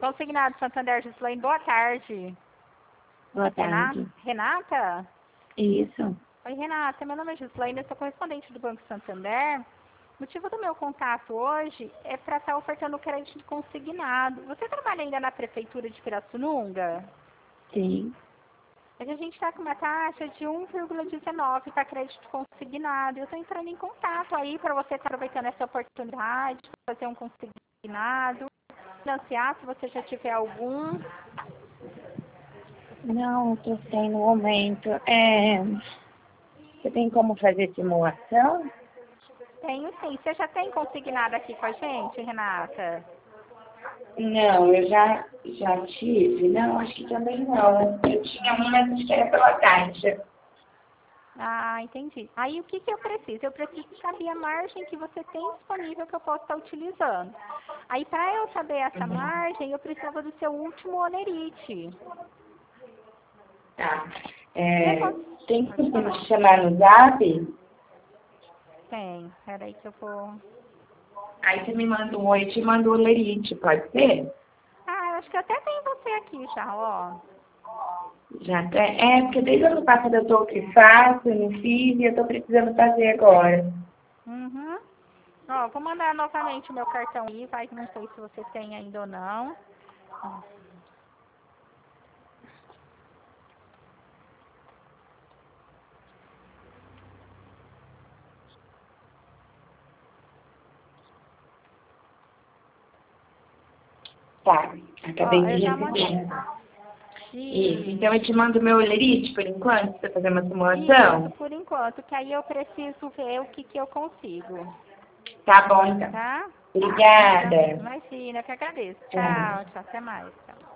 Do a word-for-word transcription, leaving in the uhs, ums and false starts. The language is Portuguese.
Consignado Santander, Gislaine, boa tarde. Boa tarde. Renata? Isso. Oi, Renata. Meu nome é Gislaine, eu sou correspondente do Banco Santander. O motivo do meu contato hoje é para estar ofertando crédito consignado. Você trabalha ainda na Prefeitura de Pirassununga? Sim. É que a gente está com uma taxa de um vírgula dezenove para crédito consignado. Eu estou entrando em contato aí para você estar aproveitando essa oportunidade de fazer um consignado, financiar se você já tiver algum. Não, estou sem no momento. É... Você tem como fazer simulação? Tenho sim. Você já tem consignado aqui com a gente, Renata? Não, eu já, já tive. Não, acho que também não. Eu tinha uma, mas acho que era pela Caixa. Ah, entendi. Aí o que, que eu preciso? Eu preciso saber a margem que você tem disponível que eu posso estar utilizando. Aí para eu saber essa Uhum. margem, eu precisava do seu último olerite. Tá. Você É... cons... Tem Pode como falar. te chamar no Zap? Tem. Peraí que eu vou... Aí você me manda um oi e te manda o lerite, pode ser? Ah, eu acho que até tem você aqui já, ó. Já tem. É, porque desde o ano passado eu estou que faço, eu não fiz e eu estou precisando fazer agora. Uhum. Ó, vou mandar novamente o meu cartão aí, vai que não sei se você tem ainda ou não. Ó. Tá, acabei Ó, de eu já mandei. receber. Isso, E então eu te mando meu lerite por enquanto, pra você fazer uma isso, simulação. por enquanto, que aí eu preciso ver o que, que eu consigo, Tá bom, então. tá? Então, Obrigada. imagina, eu que agradeço. Tchau. Tchau, tchau, até mais. Tchau.